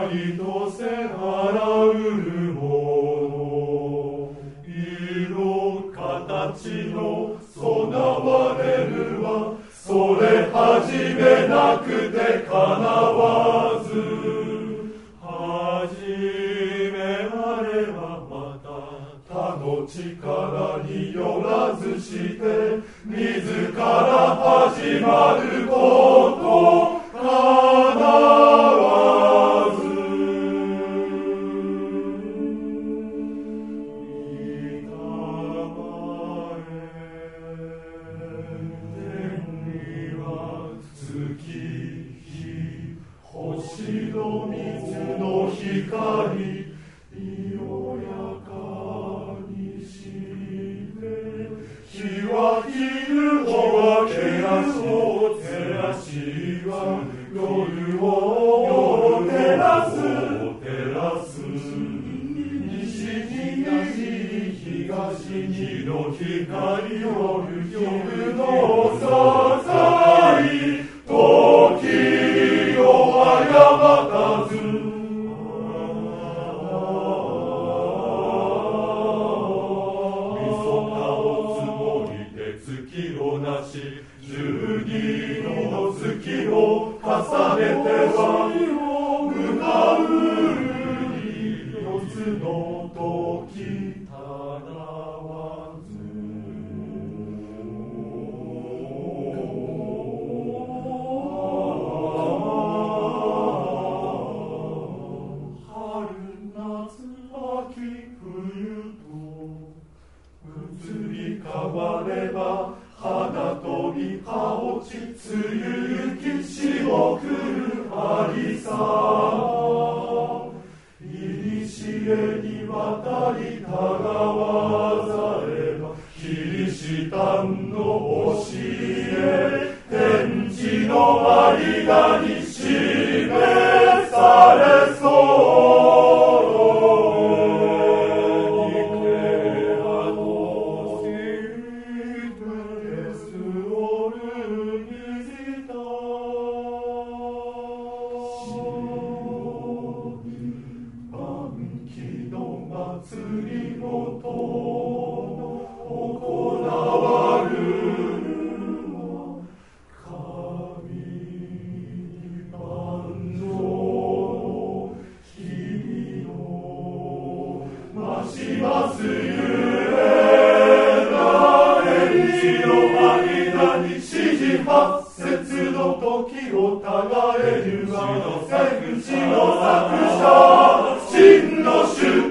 りとせあらうるもの色形の備われるはそれはじめなくてかなわずはじめあればまた他の力によらずして自ら始まることかなわず御霊天には月日星の水の光よやかにして日は昼を照らしは夜を照らす西に東にの光を夜のさい時を誤たず月をなし十二の月を重ねては向かうに四つの時たなわず春夏秋冬と移り変われば花飛び葉落ち梅雨行き霜降るありさいにしえに渡りたがわざればキリシタンの教え天地の間に示されそう祭りごと行わるは神万丈の君の増しますゆえな天地の間に四時八節の時をたがえるは天地の作者真の主